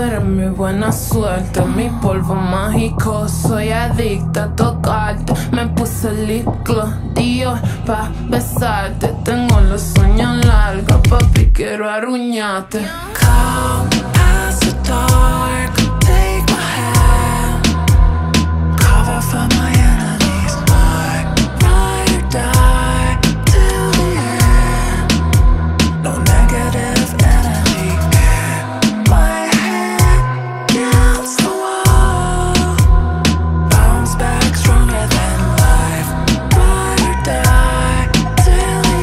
eres mi buena suerte, mi polvo mágico. Soy adicta a tocarte. Me puse lip gloss Dior pa' besarte. Tengo los sueños largos, papi, quiero arruñarte. Come past the dark, take my hand. Cover for my enemies, ride or die till the end. No negative energy in my head against the wall. Bounce back stronger than life, ride or die till the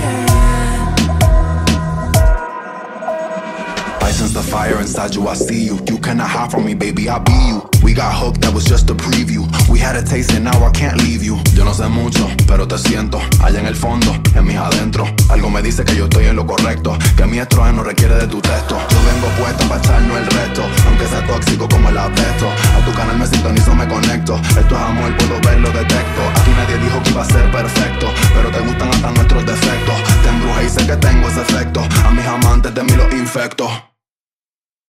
end. I sense the fire inside you, I see you. You cannot hide from me, baby, I'll be you. We got hooked, that was just a preview. We had a taste and now I can't leave you. Yo no sé mucho, pero te siento allá en el fondo, en mis adentro. Algo me dice que yo estoy en lo correcto, que mi estrógeno requiere de tu texto. Yo vengo puesto para echarnos el resto, aunque sea tóxico como el asbesto. A tu canal me sintonizo, me conecto. Esto es amor, puedo verlo, detecto. Aquí nadie dijo que iba a ser perfecto, pero te gustan hasta nuestros defectos. Te embrujé y sé que tengo ese efecto. A mis amantes de mí los infecto.